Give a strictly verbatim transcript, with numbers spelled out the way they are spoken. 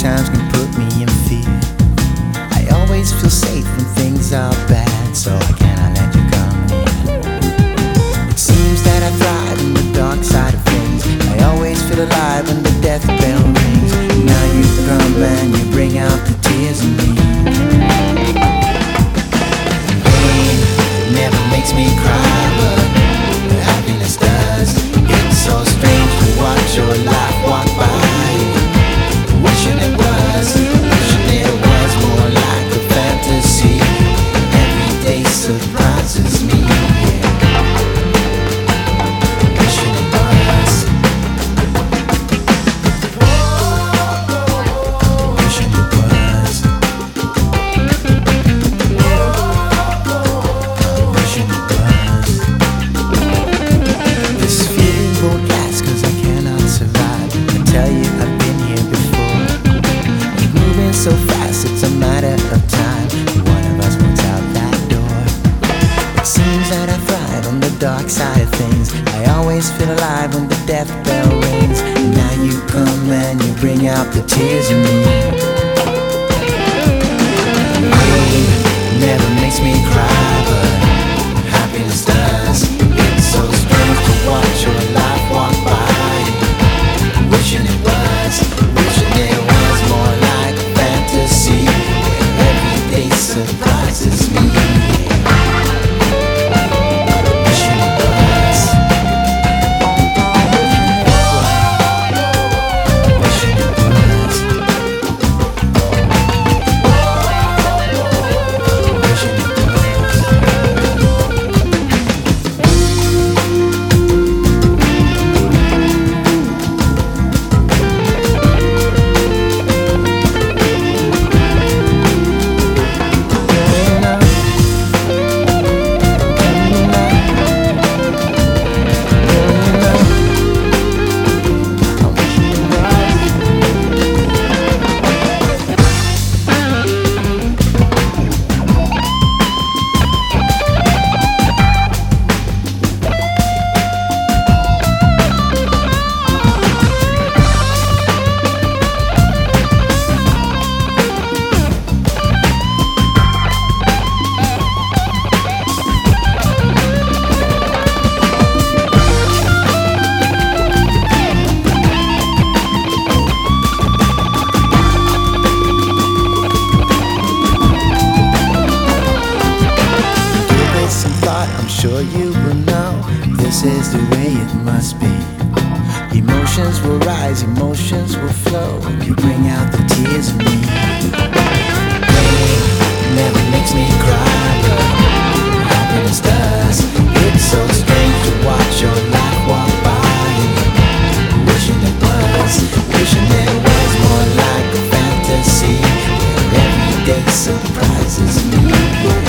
sometimes can put me in fear. I always feel safe when things are bad, so I cannot let you come near. It seems that I thrive on the dark side of things. I always feel alive when the death bell rings. Now you come and you bring out the tears in me. Pain never makes me cry, but happiness does. It's so strange to watch your life walk by, wishing it was, wishing it was more like a fantasy. Every day surprises me, yeah. Wishing it was, wishing it was, wishing it was. This feeling won't last, cause I cannot survive. I tell you I've been here before. Keep moving so fast, it's a matter of time. One of us walks out that door. It seems that I thrive on the dark side of things. I always feel alive when the death bell rings. Now you come and you bring out the tears in me. Pain never makes me cry, but happiness does. It's so strange to watch your life walk by, wishing it was, wishing it was more like a fantasy. Every day surprises me, wishing it was, wishing it was, wishing it was. I'm sure you will know this is the way it must be. Emotions will rise, emotions will flow. You bring out the tears in me. Pain never makes me cry, but happiness does. It's so strange to watch your life walk by, wishing it was, wishing it was more like a fantasy. Every day surprises me.